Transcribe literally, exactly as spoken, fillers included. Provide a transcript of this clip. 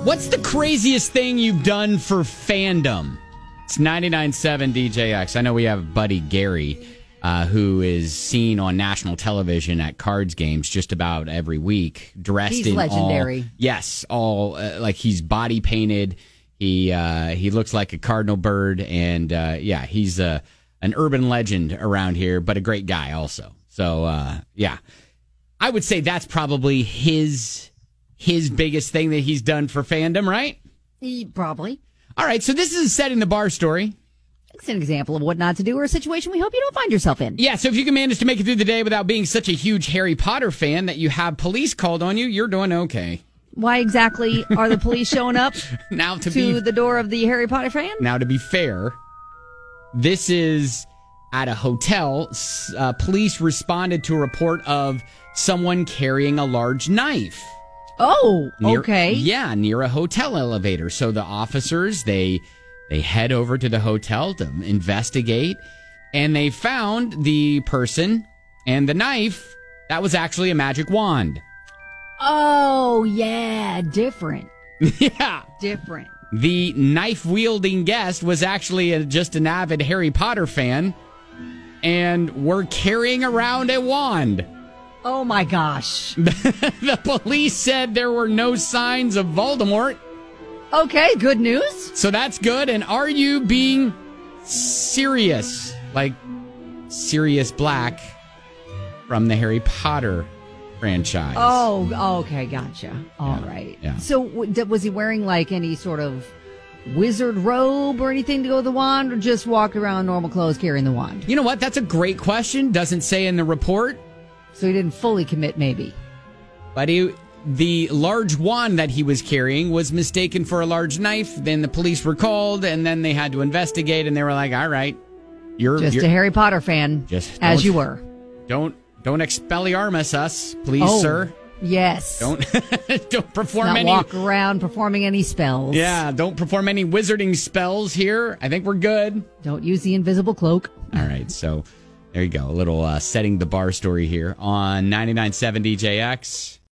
What's the craziest thing you've done for fandom? It's ninety-nine point seven D J X. I know we have buddy Gary, uh, who is seen on national television at Cards games just about every week, dressed he's in legendary. all, yes, all uh, like he's body painted. He uh, he looks like a cardinal bird, and uh, yeah, he's uh, an urban legend around here, but a great guy also. So uh, yeah, I would say that's probably his his biggest thing that he's done for fandom, right? He, probably. All right, so this is a setting the bar story. It's an example of what not to do or a situation we hope you don't find yourself in. Yeah, so if you can manage to make it through the day without being such a huge Harry Potter fan that you have police called on you, you're doing okay. Why exactly are the police showing up now to, to be, the door of the Harry Potter fan? Now, to be fair, this is at a hotel. Uh, police responded to a report of someone carrying a large knife. Oh, Near, okay. Yeah, near a hotel elevator. So the officers, they they head over to the hotel to investigate, and they found the person and the knife. That was actually a magic wand. Oh, yeah, different. Yeah. Different. The knife-wielding guest was actually a, just an avid Harry Potter fan, and were carrying around a wand. Oh, my gosh. The police said there were no signs of Voldemort. Okay, good news. So that's good. And are you being serious? Like Sirius Black from the Harry Potter franchise. Oh, okay, gotcha. All yeah, right. Yeah. So w- was he wearing like any sort of wizard robe or anything to go with the wand, or just walk around normal clothes carrying the wand? You know what? That's a great question. Doesn't say in the report. So he didn't fully commit, maybe. But he, the large wand that he was carrying was mistaken for a large knife. Then the police were called, and then they had to investigate, and they were like, all right, you're just you're, a Harry Potter fan, just as you were. Don't don't Expelliarmus us, please, oh, sir. Yes. Don't don't perform Not any walk around performing any spells. Yeah, don't perform any wizarding spells here. I think we're good. Don't use the invisible cloak. All right, so there you go. A little uh, setting the bar story here on ninety-nine point seven D J X.